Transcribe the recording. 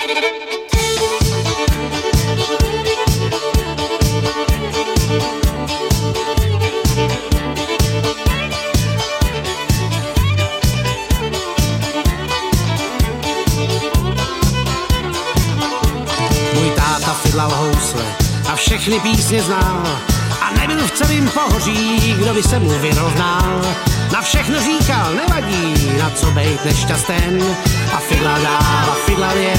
Fidlal housle a všechny písně znal a nebyl v celém pohoří, kdo by se mu vyrovnal. Na všechno říkal, nevadí, na co bejt nešťasten a fidlal dál a fidlal jen